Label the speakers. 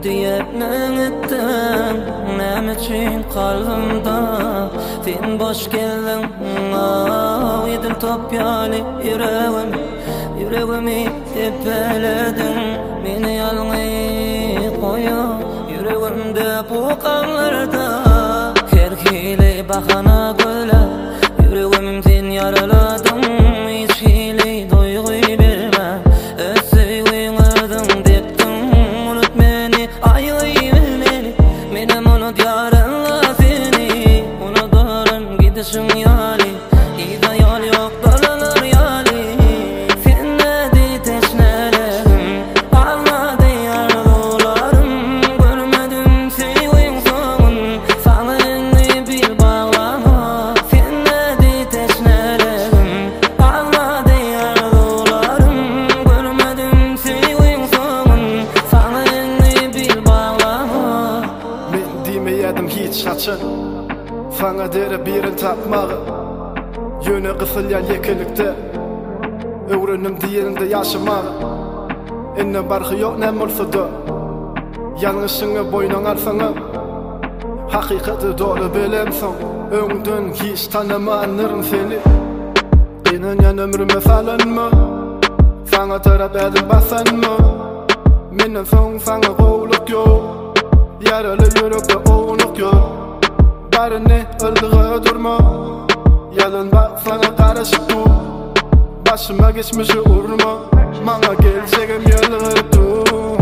Speaker 1: diyep nämetden, näme üçin kalbimda sen boş geldin. Edil top ýaly yüregimi tepeledin. Meni ýalňy goýup yüregimde bu kanlarda her hili bahana göle yüregim sen yaraladın. Hiç hili duyguy berme öz süýüňden depdim. Unut meni aýy bilmeli menem unut ýarynla seni. Unuturun gidişiň ýaly ýa ýol ýok dolanır ýaly. Sen näde teşnelerim almady ýardularym. Görmedim süýüň soňun sana indi bil bağlama. Sen näde teşnelerim almady ýardularym. Görmedim süýüň soňun sana indi bil bağlama.
Speaker 2: Men diýmeýärdim hiç haçyn sana dere birin tapmagy. Ýöne gysylýan ýekelikde öwrenim diýerinde ýaşamagy. Enne barhy ýok näme bolsa-da ýalňyşyňy boýnaň alsaňa hakykaty doly bilemsoň öňden hiç tanamanyryn seni. Inen ýan ömrüme salanma sana tarap edim basanma. Menden soň sana gowluk ýok ýaraly ýürekde oňluk ýok. Baryny öldüge durma yalan bak sana karışıp dur. Başıma geçmişi urma, bana geleceğim yalvarıp dur.